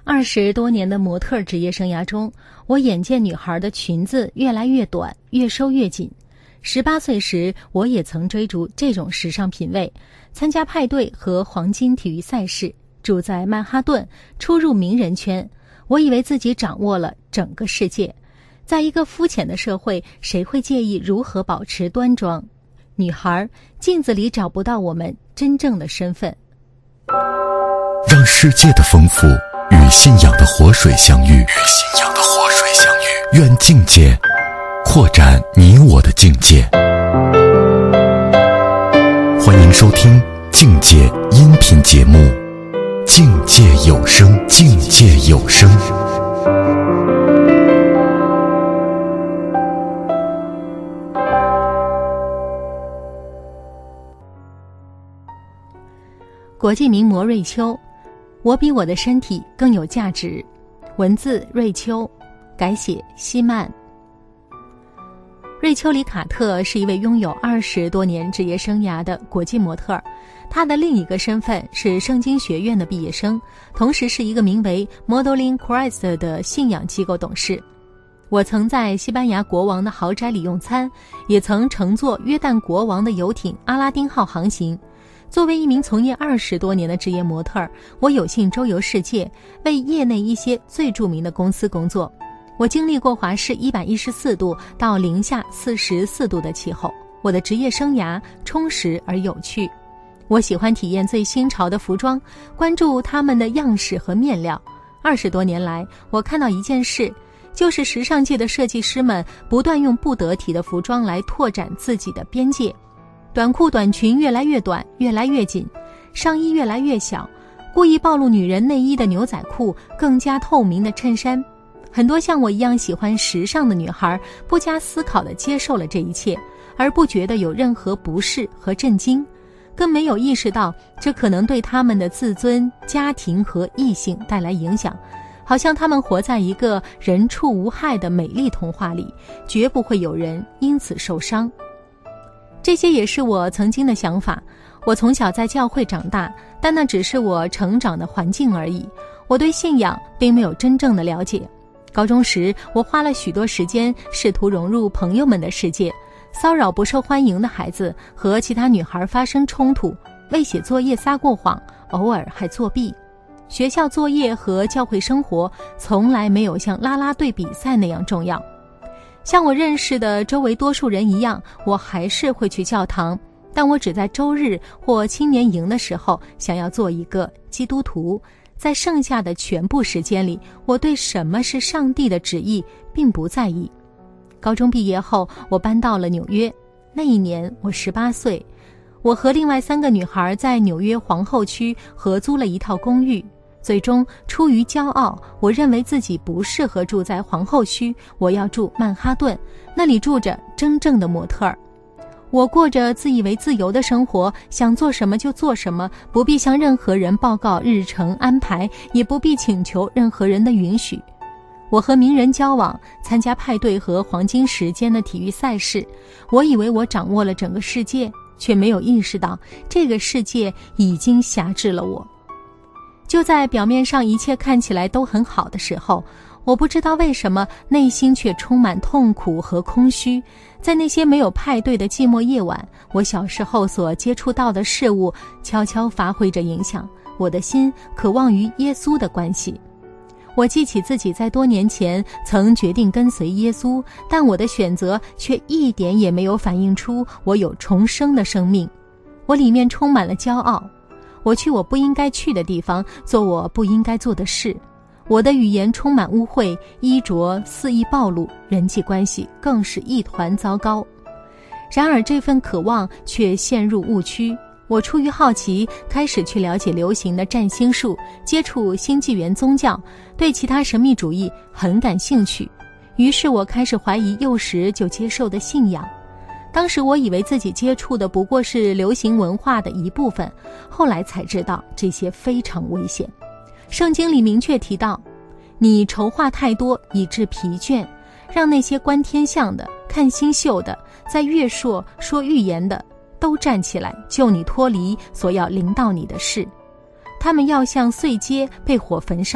20多年的模特职业生涯中，我眼见女孩的裙子越来越短，越收越紧。18岁时，我也曾追逐这种时尚品味，参加派对和黄金体育赛事，住在曼哈顿，出入名人圈。我以为自己掌握了整个世界。在一个肤浅的社会，谁会介意如何保持端庄？女孩，镜子里找不到我们真正的身份。 让世界的丰富与信仰的活水相遇，愿境界扩展你我的境界。欢迎收听境界音频节目《境界有声》，境界有声。 国际名模瑞秋，我比我的身体更有价值。文字瑞秋，改写希曼。瑞秋里卡特是一位拥有20多年职业生涯的国际模特，她的另一个身份是圣经学院的毕业生，同时是一个名为 Modeling Christ 的信仰机构董事。我曾在西班牙国王的豪宅里用餐，也曾乘坐约旦国王的游艇阿拉丁号航行。作为一名从业20多年的职业模特，我有幸周游世界，为业内一些最著名的公司工作。我经历过华氏114度到零下44度的气候，我的职业生涯充实而有趣。我喜欢体验最新潮的服装，关注它们的样式和面料。20多年来，我看到一件事，就是时尚界的设计师们不断用不得体的服装来拓展自己的边界。短裤短裙越来越短，越来越紧，上衣越来越小，故意暴露女人内衣的牛仔裤，更加透明的衬衫。很多像我一样喜欢时尚的女孩不加思考地接受了这一切，而不觉得有任何不适和震惊，更没有意识到这可能对她们的自尊、家庭和异性带来影响，好像她们活在一个人畜无害的美丽童话里，绝不会有人因此受伤。这些也是我曾经的想法。我从小在教会长大，但那只是我成长的环境而已。我对信仰并没有真正的了解。高中时，我花了许多时间试图融入朋友们的世界，骚扰不受欢迎的孩子，和其他女孩发生冲突，为写作业撒过谎，偶尔还作弊。学校作业和教会生活从来没有像啦啦队比赛那样重要。像我认识的周围多数人一样，我还是会去教堂，但我只在周日或青年营的时候想要做一个基督徒。在剩下的全部时间里，我对什么是上帝的旨意并不在意。高中毕业后，我搬到了纽约。那一年我18岁，我和另外3个女孩在纽约皇后区合租了一套公寓。最终出于骄傲，我认为自己不适合住在皇后区，我要住曼哈顿，那里住着真正的模特儿。我过着自以为自由的生活，想做什么就做什么，不必向任何人报告日程安排，也不必请求任何人的允许。我和名人交往，参加派对和黄金时间的体育赛事。我以为我掌握了整个世界，却没有意识到这个世界已经辖制了我。就在表面上一切看起来都很好的时候，我不知道为什么内心却充满痛苦和空虚。在那些没有派对的寂寞夜晚，我小时候所接触到的事物悄悄发挥着影响，我的心渴望与耶稣的关系。我记起自己在多年前曾决定跟随耶稣，但我的选择却一点也没有反映出我有重生的生命。我里面充满了骄傲，我去我不应该去的地方，做我不应该做的事。我的语言充满污秽，衣着肆意暴露，人际关系更是一团糟糕。然而这份渴望却陷入误区。我出于好奇，开始去了解流行的占星术，接触新纪元宗教，对其他神秘主义很感兴趣。于是我开始怀疑幼时就接受的信仰。当时我以为自己接触的不过是流行文化的一部分，后来才知道这些非常危险。圣经里明确提到，你筹划太多以致疲倦，让那些观天象的、看星宿的、在月朔说预言的都站起来，救你脱离所要临到你的事。他们要像碎秸被火焚烧，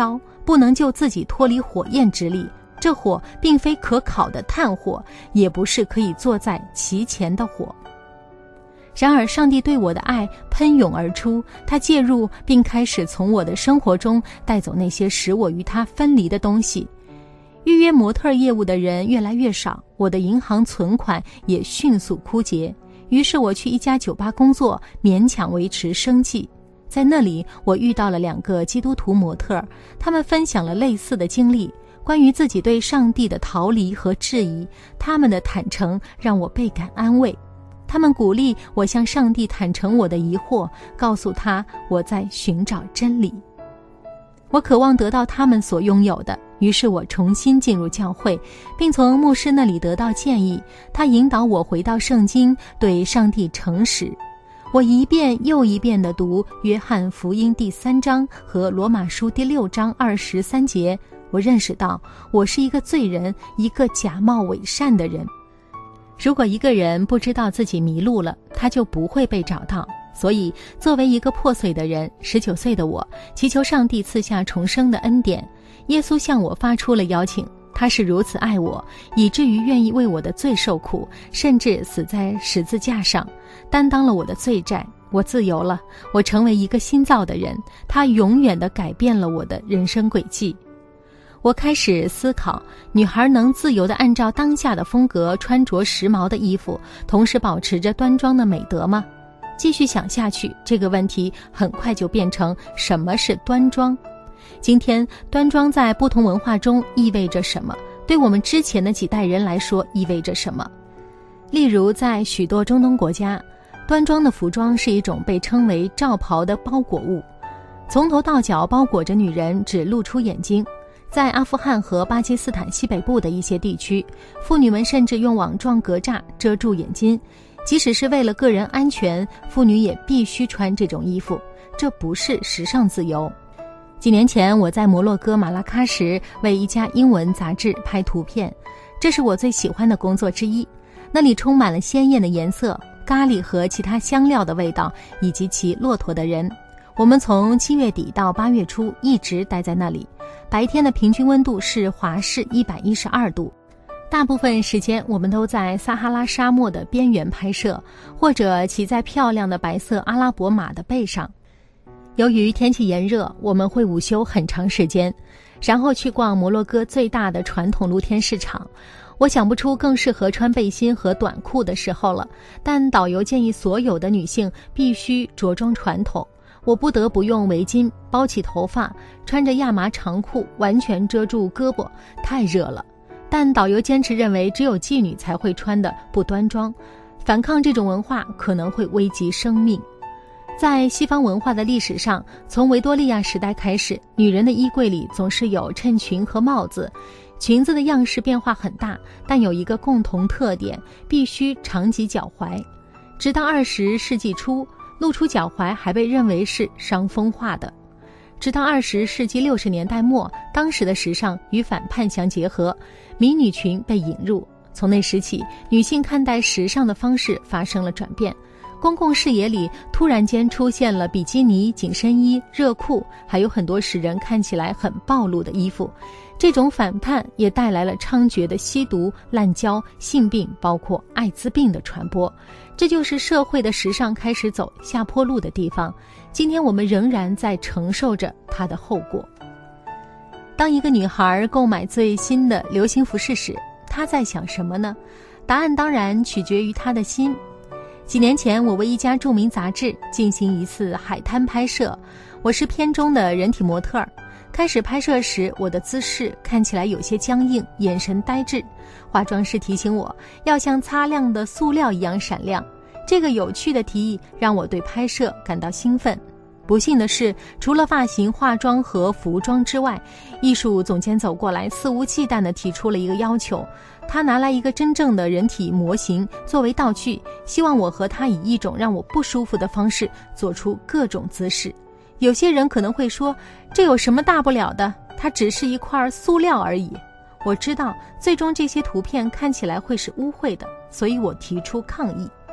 不能救自己脱离火焰之力，这火并非可烤的炭火，也不是可以坐在其前的火。然而上帝对我的爱喷涌而出，他介入并开始从我的生活中带走那些使我与他分离的东西。预约模特业务的人越来越少，我的银行存款也迅速枯竭，于是我去一家酒吧工作，勉强维持生计。在那里我遇到了2个基督徒模特，他们分享了类似的经历，关于自己对上帝的逃离和质疑，他们的坦诚让我倍感安慰。他们鼓励我向上帝坦诚我的疑惑，告诉他我在寻找真理。我渴望得到他们所拥有的，于是我重新进入教会，并从牧师那里得到建议，他引导我回到圣经，对上帝诚实。我一遍又一遍地读约翰福音第3章和罗马书第6章23节，我认识到我是一个罪人，一个假冒伪善的人。如果一个人不知道自己迷路了，他就不会被找到。所以作为一个破碎的人，19岁的我祈求上帝赐下重生的恩典。耶稣向我发出了邀请，他是如此爱我，以至于愿意为我的罪受苦，甚至死在十字架上，担当了我的罪债。我自由了，我成为一个新造的人，他永远地改变了我的人生轨迹。我开始思考，女孩能自由地按照当下的风格穿着时髦的衣服，同时保持着端庄的美德吗？继续想下去，这个问题很快就变成什么是端庄。今天端庄在不同文化中意味着什么，对我们之前的几代人来说意味着什么。例如在许多中东国家，端庄的服装是一种被称为罩袍的包裹物，从头到脚包裹着女人，只露出眼睛。在阿富汗和巴基斯坦西北部的一些地区，妇女们甚至用网状格栅遮住眼睛，即使是为了个人安全，妇女也必须穿这种衣服，这不是时尚自由。几年前我在摩洛哥马拉喀什为一家英文杂志拍图片，这是我最喜欢的工作之一。那里充满了鲜艳的颜色、咖喱和其他香料的味道，以及骑骆驼的人。我们从7月底到8月初一直待在那里，白天的平均温度是华氏112度。大部分时间我们都在撒哈拉沙漠的边缘拍摄，或者骑在漂亮的白色阿拉伯马的背上。由于天气炎热，我们会午休很长时间，然后去逛摩洛哥最大的传统露天市场。我想不出更适合穿背心和短裤的时候了，但导游建议所有的女性必须着装传统。我不得不用围巾包起头发，穿着亚麻长裤完全遮住胳膊，太热了。但导游坚持认为只有妓女才会穿的不端庄，反抗这种文化可能会危及生命。在西方文化的历史上，从维多利亚时代开始，女人的衣柜里总是有衬裙和帽子，裙子的样式变化很大，但有一个共同特点，必须长及脚踝。直到20世纪初，露出脚踝还被认为是伤风化的。直到20世纪60年代末，当时的时尚与反叛相结合，迷你裙被引入。从那时起，女性看待时尚的方式发生了转变。公共视野里突然间出现了比基尼、紧身衣、热裤，还有很多使人看起来很暴露的衣服。这种反叛也带来了猖獗的吸毒、滥交、性病，包括艾滋病的传播。这就是社会的时尚开始走下坡路的地方。今天我们仍然在承受着它的后果。当一个女孩购买最新的流行服饰时，她在想什么呢？答案当然取决于她的心。几年前，我为一家著名杂志进行一次海滩拍摄，我是片中的人体模特儿。开始拍摄时，我的姿势看起来有些僵硬，眼神呆滞。化妆师提醒我要像擦亮的塑料一样闪亮。这个有趣的提议让我对拍摄感到兴奋。不幸的是，除了发型、化妆和服装之外，艺术总监走过来，肆无忌惮地提出了一个要求。他拿来一个真正的人体模型作为道具，希望我和他以一种让我不舒服的方式做出各种姿势。有些人可能会说，这有什么大不了的？它只是一块塑料而已。我知道，最终这些图片看起来会是污秽的，所以我提出抗议。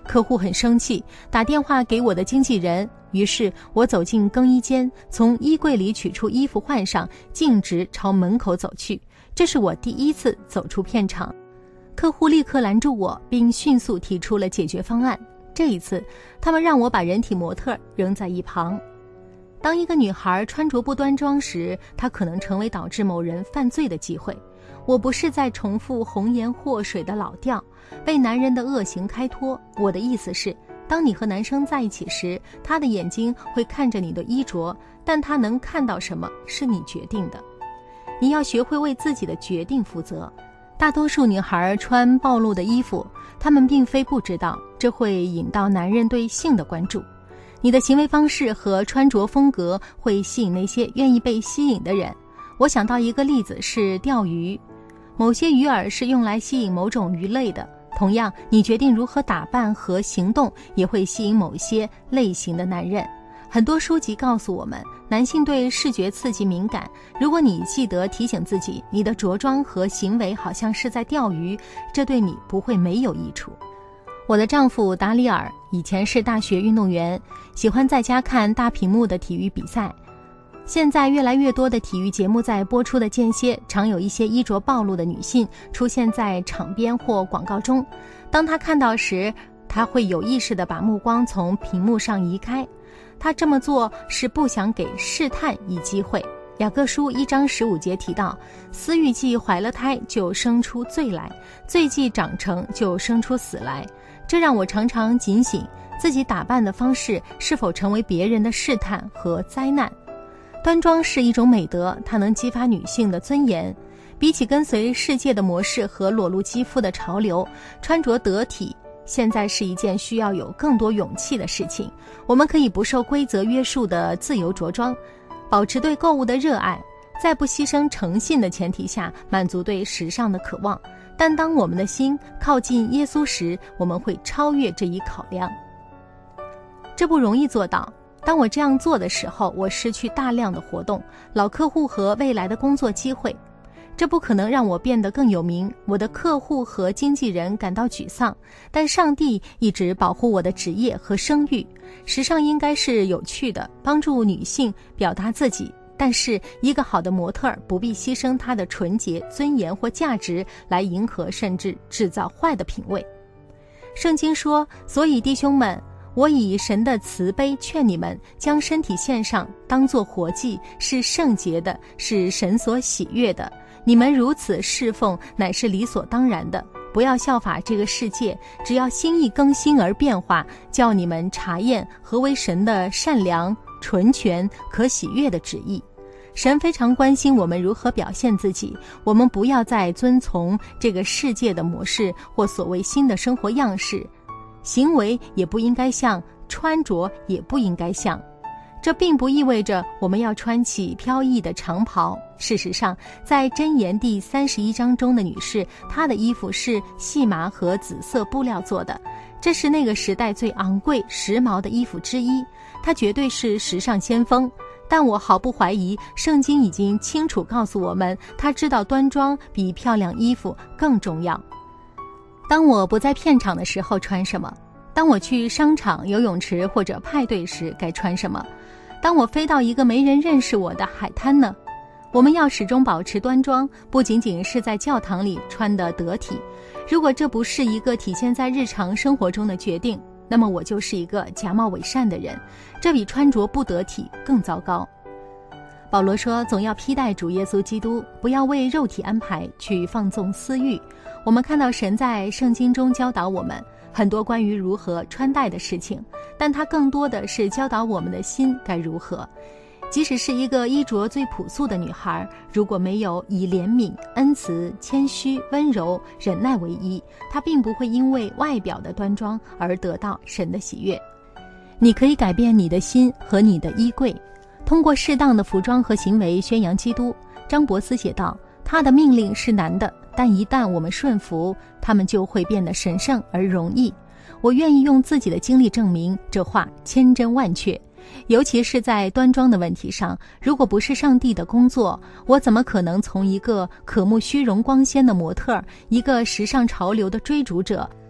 客户很生气，打电话给我的经纪人，于是我走进更衣间，从衣柜里取出衣服换上，径直朝门口走去。这是我第一次走出片场。客户立刻拦住我，并迅速提出了解决方案。这一次，他们让我把人体模特扔在一旁。当一个女孩穿着不端庄时，她可能成为导致某人犯罪的机会。我不是在重复红颜祸水的老调，为男人的恶行开脱。我的意思是，当你和男生在一起时，他的眼睛会看着你的衣着，但他能看到什么是你决定的。你要学会为自己的决定负责。大多数女孩穿暴露的衣服，她们并非不知道，这会引到男人对性的关注。你的行为方式和穿着风格会吸引那些愿意被吸引的人。我想到一个例子是钓鱼，某些鱼饵是用来吸引某种鱼类的。同样，你决定如何打扮和行动，也会吸引某些类型的男人。很多书籍告诉我们，男性对视觉刺激敏感。如果你记得提醒自己，你的着装和行为好像是在钓鱼，这对你不会没有益处。我的丈夫达里尔以前是大学运动员，喜欢在家看大屏幕的体育比赛。现在越来越多的体育节目在播出的间歇，常有一些衣着暴露的女性出现在场边或广告中。当他看到时，他会有意识地把目光从屏幕上移开。他这么做是不想给试探以机会。雅各书1章15节提到，私欲既怀了胎，就生出罪来，罪既长成，就生出死来。这让我常常警醒自己打扮的方式是否成为别人的试探和灾难。端庄是一种美德，它能激发女性的尊严。比起跟随世界的模式和裸露肌肤的潮流，穿着得体现在是一件需要有更多勇气的事情。我们可以不受规则约束的自由着装，保持对购物的热爱，在不牺牲诚信的前提下满足对时尚的渴望。但当我们的心靠近耶稣时，我们会超越这一考量。这不容易做到。当我这样做的时候，我失去大量的活动、老客户和未来的工作机会。这不可能让我变得更有名，我的客户和经纪人感到沮丧，但上帝一直保护我的职业和声誉。时尚应该是有趣的，帮助女性表达自己，但是一个好的模特不必牺牲她的纯洁、尊严或价值来迎合甚至制造坏的品味。圣经说，所以弟兄们，我以神的慈悲劝你们，将身体献上，当作活祭，是圣洁的，是神所喜悦的。你们如此侍奉，乃是理所当然的。不要效法这个世界，只要心意更新而变化，叫你们查验何为神的善良、纯全、可喜悦的旨意。神非常关心我们如何表现自己，我们不要再遵从这个世界的模式或所谓新的生活样式，行为也不应该像，穿着也不应该像。这并不意味着我们要穿起飘逸的长袍。事实上，在箴言第31章中的女士，她的衣服是细麻和紫色布料做的，这是那个时代最昂贵、时髦的衣服之一。她绝对是时尚先锋。但我毫不怀疑，圣经已经清楚告诉我们，她知道端庄比漂亮衣服更重要。当我不在片场的时候穿什么？当我去商场、游泳池或者派对时该穿什么？当我飞到一个没人认识我的海滩呢？我们要始终保持端庄，不仅仅是在教堂里穿得得体。如果这不是一个体现在日常生活中的决定，那么我就是一个假冒伪善的人，这比穿着不得体更糟糕。保罗说，总要披戴主耶稣基督，不要为肉体安排去放纵私欲。我们看到神在圣经中教导我们很多关于如何穿戴的事情，但它更多的是教导我们的心该如何。即使是一个衣着最朴素的女孩，如果没有以怜悯、恩慈、谦虚、温柔、忍耐为依，她并不会因为外表的端庄而得到神的喜悦。你可以改变你的心和你的衣柜，通过适当的服装和行为宣扬基督。张伯斯写道，他的命令是难的，但一旦我们顺服，他们就会变得神圣而容易。我愿意用自己的经历证明这话千真万确。尤其是在端庄的问题上，如果不是上帝的工作，我怎么可能从一个渴慕虚荣光鲜的模特，一个时尚潮流的追逐者，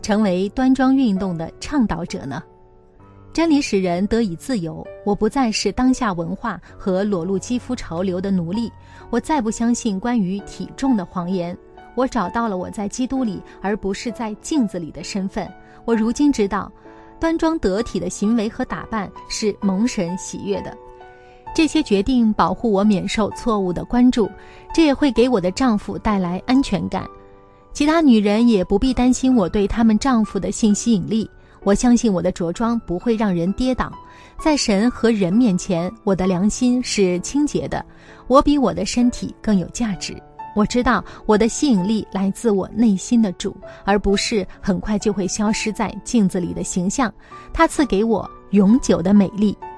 成为端庄运动的倡导者呢？真理使人得以自由，我不再是当下文化和裸露肌肤潮流的奴隶，我再不相信关于体重的谎言。我找到了我在基督里而不是在镜子里的身份。我如今知道，端庄得体的行为和打扮是蒙神喜悦的。这些决定保护我免受错误的关注，这也会给我的丈夫带来安全感。其他女人也不必担心我对她们丈夫的性吸引力。我相信我的着装不会让人跌倒，在神和人面前，我的良心是清洁的，我比我的身体更有价值。我知道我的吸引力来自我内心的主，而不是很快就会消失在镜子里的形象。他赐给我永久的美丽。